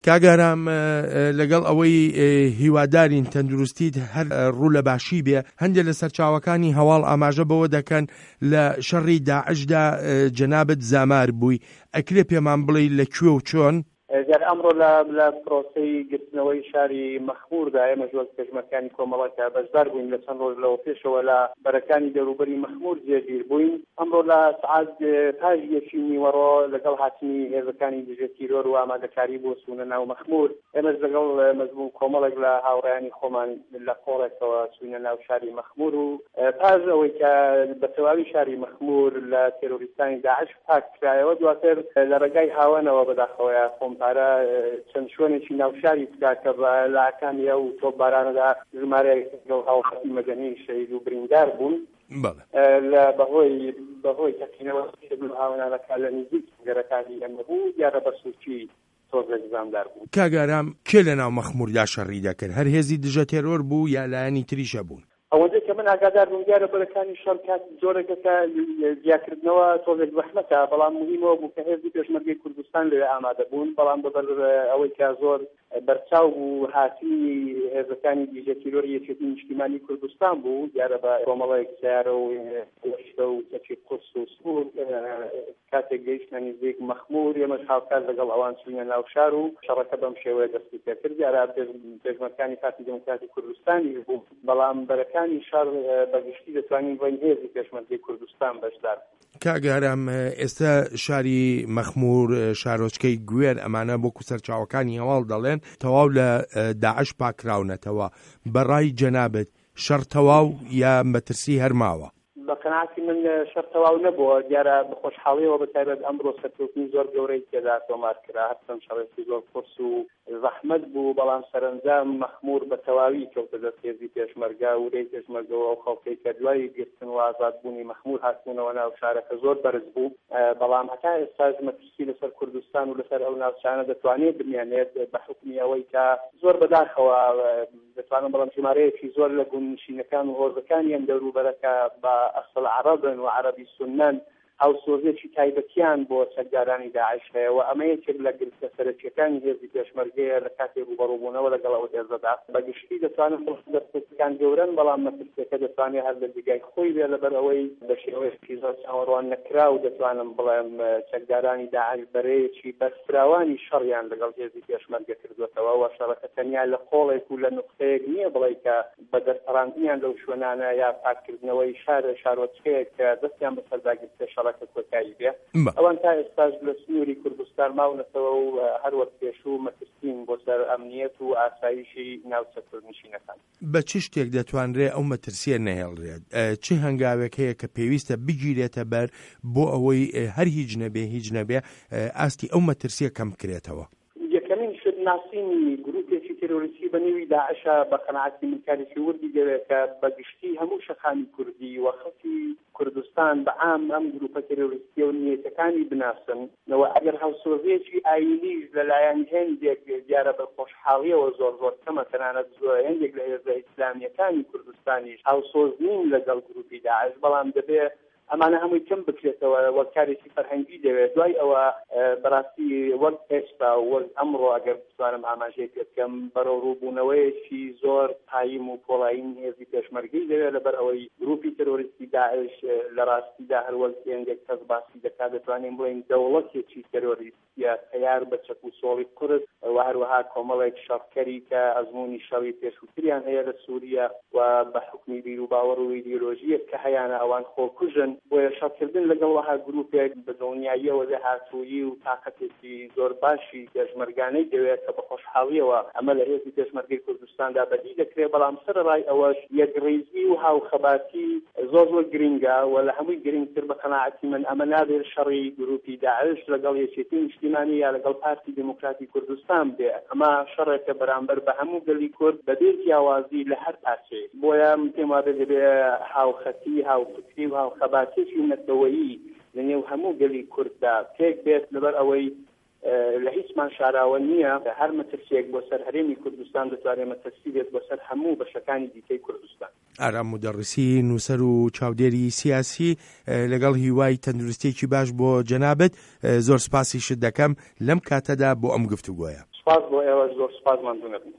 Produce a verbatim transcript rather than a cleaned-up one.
کاگارام لەگەڵ ئەوەی هیوادارین تەندروستیت هەر ڕوو لە باشی بێ، هەندێک لە سەرچاوەکانی هەواڵ ئاماژە بەوە دەکەن لە شەڕی داعشدا جەنابەت زامار بووی. ئەکرێ پێمان بڵێ لەکوێ و چۆن؟ جار ئەمڕۆ لە پرۆسەی گرتنەوەی شاری مەخمووردا ئێمە ژۆر پێشمەرکانی کۆمەڵەکە بەشدار بووین لە چەند ڕۆژ لەوە پێشەوە لە بەرەکانی دەوروبەری مەخموور جێگیر بووین. ئەمڕۆ لە سعات پاش یەکی نیوەڕۆ لەگەڵ هاتنی هێزەکانی دژە تیرۆر و ئامادەکاری بۆ چوونە ناو مەخموور، ئێمەش لەگەڵ مەزبوو کۆمەڵێک لە هاوڕێیانی خۆمان لە قۆڵێکەوە چوونە ناو شاری مەخموور و پاش ئەوەی کە بە تەواوی شاری مەخموور لە تێرۆریستانی داعش پاک کرایەوە، دواتر لە ڕێگای هاوەنەوە بەداخەوەیە خۆمپارە چەند شوێنێکی ناوشاری بکات کە بە لاکانی ئەو تۆپبارانەدا ژمارەیەک هاوخەتی مەدەنی شەهید و بریندار بوون لە بەهۆی بەهۆی تەقینەوە هاوەنانەکە لە نزیک گەرەکانی ئەمە بوو دیارە بە سوورچی تۆزێک زامدار بوون. کاگارام کێ لە ناو مەخمووردا شەڕی دەکرد؟ هەر هێزی دژە تێرۆر بوو یا لایەنی تریشە بوون؟ ئەوەندەی کە من ئاگادار بووم دیارە بەرەکانی شەڕ کات زۆرێکەکە دیاکردنەوە تۆزێک زەحمەتە، بەڵام مهمەوە بوو کە هێزی پێشمەرگەی کوردستان لێ ئامادە بوون، بەڵام بەبەر ئەوەی کە زۆر بەرچاو بوو هاتی هێزەکانی دیژە تیرۆری یەکێتی نیشتیمانی کوردستان بوو، دیارە بە کۆمەڵێک سیارە و گەشتە و کەچی قورس و سوور کاتێک گەیشتە نزیک مەخموور ئێمەش هاوکار لەگەڵ ئەوان چوونە ناو شار و شەڕەکە بەم شێوەیە دەستی پێ کرد. دیارە پێشمەرگەکانی پارتی دموکراتی کوردستانی بوو، بەڵام بەرەکانی شار بەگشتی دەتوانین بۆین هێزی پێشمەرگەی کوردستان بەشدار. کاگارام ئێستا شاری مەخموور شارۆچکەی گوێر ئەمانە بۆکو سەرچاوەکانی هەواڵ دەڵێن تەواو لە داعش پاکراونەتەوە. بەڕای جەنابەت شەڕ تەواو یا مەترسی هەرماوە؟ بە قەناعەتی من شەڕ تەواو نەبووە، دیارە بە خۆشحاڵیەوە بەتایبەت ئەمڕۆ سەرکەوتنی زۆر گەورەی تێدا تۆمار کرا، هەرچەند شەڕێکی زۆر قورس و زەحمەت بوو، بەڵام سەرەنجام مەخموور بە تەواوی کەوتە دەست هێزی پێشمەرگا و لێی پێشمەرگەوە ئەو خەڵکەی کە دوای گرتن و ئازادبوونی مەخموور هاتبوونەوە ناو شارەکە زۆر بەرز بوو، بەڵام هەتا ئێستاش مەترسی لەسەر کوردستان و لەسەر ئەو ناوچانە دەتوانێت بمێنێت بە حکمی ئەوەی کە زۆر بەداخەوە دەتوانم بەڵام ژمارەیەکی زۆر لە گوندنشینەکان و هۆزەکانی ئەم دەوروبەرەکە بە ئەسڵ عەرەبن و عەرەبی سونەن هاوسۆزێکی تایبەتیان بۆ سەردارانی داعش هەیە و ئەمە یەکێک لە گرفتە سەرەکیەکانی هێزی پێشمەرگەیە لە کاتێک ڕوبەڕووبوونەوە لەگەڵ ئەو هێزەدا. بەگشتی دەتوانن دەستپێکەکان گەورەن، بەڵام مەترسیەکە دەتوانێت هەر لە جگای خۆی بێ لەبەر ئەوەی بە شێوەیەکی زۆر چاوەڕوان نەکرا و دەتوانم بڵێم چەکدارانی داعش بەرەیەکی بەرفراوانی شەڕیان لەگەڵ هێزی پێشمەرگە کردوێتەوە و شەڕەکە تەنیا لە قۆڵێک و لە نقطەیەک نییە بڵێ کە بە دەرپەڕاندنیان لەو شوێنانە یا پاکردنەوەی شارە شارۆچکەیەک کە دەستیان بە سەرداگرتە شەڕەکە کۆتایی بێ. ئەوان تا ئێستاش لە سنووری کوردستان ماونەتەوە و هەر وەک پێشوو مەترسین بۆ سەر ئەمنیەت و ئاسایشی ناوچە کوردنشینەکان. بە چ شتێک دەتوانرێت ئەو مەترسیە نەهێڵرێت؟ چه هەنگاوێک هەیە کە پێویستە بگیرێتە بەر بۆ ئەوەی هەر هیچ نەبێ هیچ نەبێ ئاستی ئەو مەترسیە کەم بکرێتەوە؟ یەکەمین شت ناسینی گروپێکی تێرۆریستی بە نێوی داعشە بە قەناعەتی من کارێکی وردی دەوێت کە بەگشتی هەموو شەخانی کوردی و خەڵکی کوردستان بە عام ئەم گروپە تێرۆریستی و نیەتەکانی بناسن نەوە ئەگەر هاوسۆزێکی ئاینیش لەلایەن هێندێک دیارە بە خۆشحاڵیەوە زۆر زۆر کەمە، تەنانەت هێندێک لە هێزە ئیسلامیەکانی کوردستانیش هاوسۆز نین لەگەڵ گروپی داعش، بەڵام دەبێت ئەمانە هەمووی کەم بکرێتەوە وەک کارێکی فەرهەنگی دەوێت. دوای ئەوە بەڕاستی وەک هێشتا وەک ئەمڕۆ ئەگەر بتوانم ئاماژەی پێ بکەم بەرەو ڕووبوونەوەیەکی زۆر قایم و کۆڵایین هێزی پێشمەرگەی دەوێت لەبەر ئەوەی گروپی تەرۆریستی داعش لە ڕاستیدا هەروەک هێندێک کەس باسی دەکات دەتوانین بڵێن دەوڵەتێکی تەرۆریستیە تەیار بە چەک و سۆڵی قورس و هەروەها کۆمەڵێک شەڕکەری کە ئەزموونی شەڕی پێشووتریان هەیە لە سووریا و بە حکمی بیر و باوەڕ و ئیدیۆلۆژیەک کە هەیانە ئەوان خۆکوژن و شەڕکردن لەگەڵ وەها گروپێک بە دڵنیاییەوە لە هاتوویی و تاقەتێکی زۆر باشی پێشمەرگانەی دەوێت کە بە خۆشحاڵیەوە ئەمە لە هێزی پێشمەرگەی کوردستاندا بەدی دەکرێت، بەڵام سەرڕای ئەوەش یەکڕێزی و هاوخەباتی زۆر زۆر گرنگە و لە هەمووی گرنگتر بە قەناعەتی من ئەمە نابێت شەڕی گروپی داعش لەگەڵ یەکێتی نیشتیمانی یا لەگەڵ پارتی دموکراتی کوردستان بێ. ئەمە شەڕێکە بەرامبەر بە هەموو گەلی کورد بەبێ جیاوازی لە هەر پارچەیەک، بۆیە پێم وابێت دەبێت هاوخەتی هاوفکری و هاوخەباتێکی نەتەوەیی لەنێو هەموو گەلی کورددا پێک بێت لەبەر ئەوەی لە هیچمان شاراوە نییە هەر مەترسیەک بۆ سەر هەرێمی کوردستان دەتوانێت مەترسی بێت بۆ سەر هەموو بەشەکانی دیکەی کوردستان. ئارام مودەڕیسی نووسەر و چاودێری سیاسی لەگەڵ هیوای تەندروستیەکی باش بۆ جەنابەت، زۆر سپاسیشت دەکەم لەم کاتەدا بۆ ئەم گفتوگۆیە. سپاس بۆ ئێوە، زۆر سپاس مەمنونم.